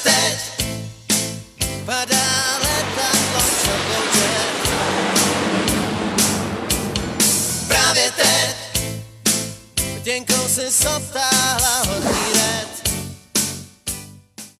teď padá letadlo, co plouče. Právě teď děnkou se sotáhla